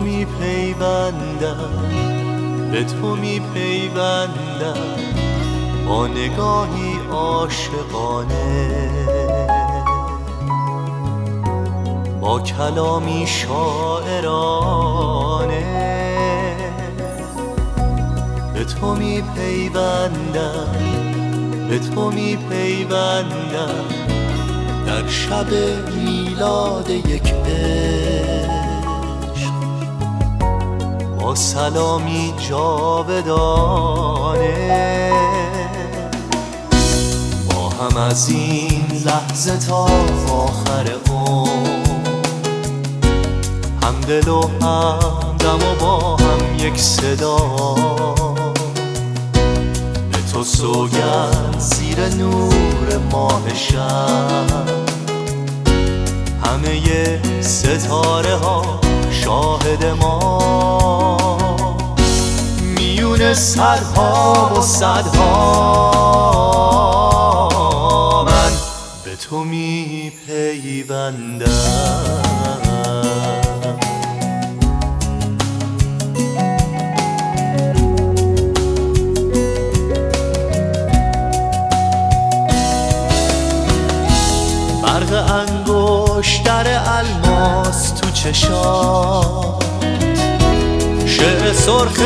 میپیوندم، به تو میپیوندم با نگاهی عاشقانه، با کلامی شاعرانه. به تو میپیوندم، به تو میپیوندم در شب میلاد یک عشق، با سلامی جاودانه. با هم از این لحظه تا آخر عمر، هم دل و هم دم و با هم یک صدا. به تو سوگند زیر نور ماه شب، همه ستاره ها شاهد ما. میون سرها و صدها من به تو میپیوندم. برق انگشتر الماس تو چشات، شعر سرخ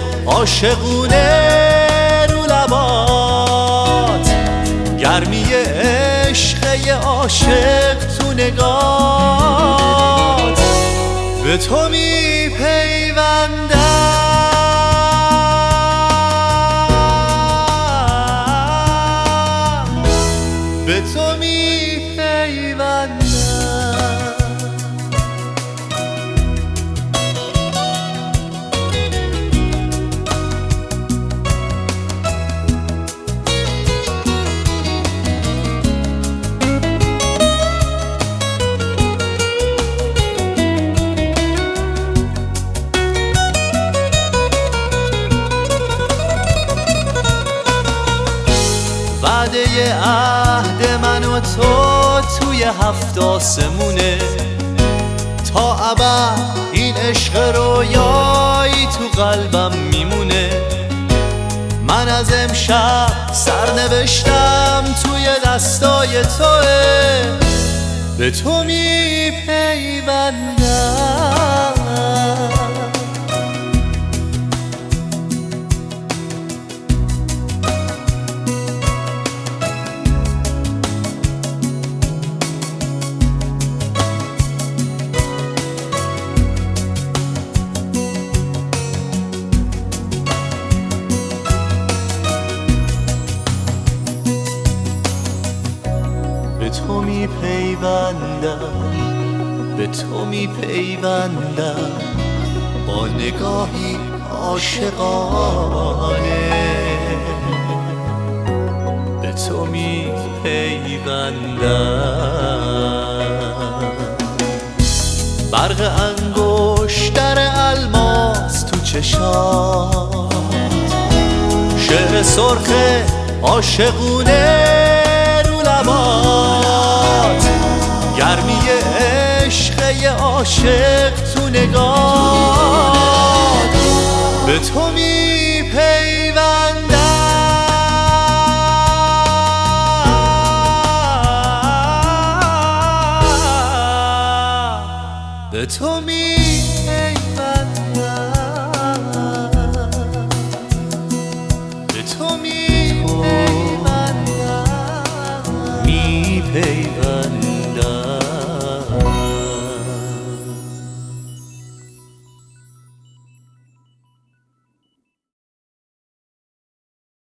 عاشقونه رو لبات، گرمی عشق عاشق تو نگات. به تو میپیوندم، به تو میپیوندم. وعده عهد من و تو توی 7 آسمونه، تا ابد این عشق رویایی تو قلبم میمونه. من از امشب سرنوشتم توی دستای توه، به تو میپیوندم. به تو میپیوندم، به تو میپیوندم با نگاهی عاشقانه. به تو میپیوندم. برق انگشتر الماس تو چشات، شعر سرخ عاشقونه رو لبات، گرمی عشق عاشق تو نگات. به تو میپیوندم، به تو میپیوندم، به تو میپیوندم.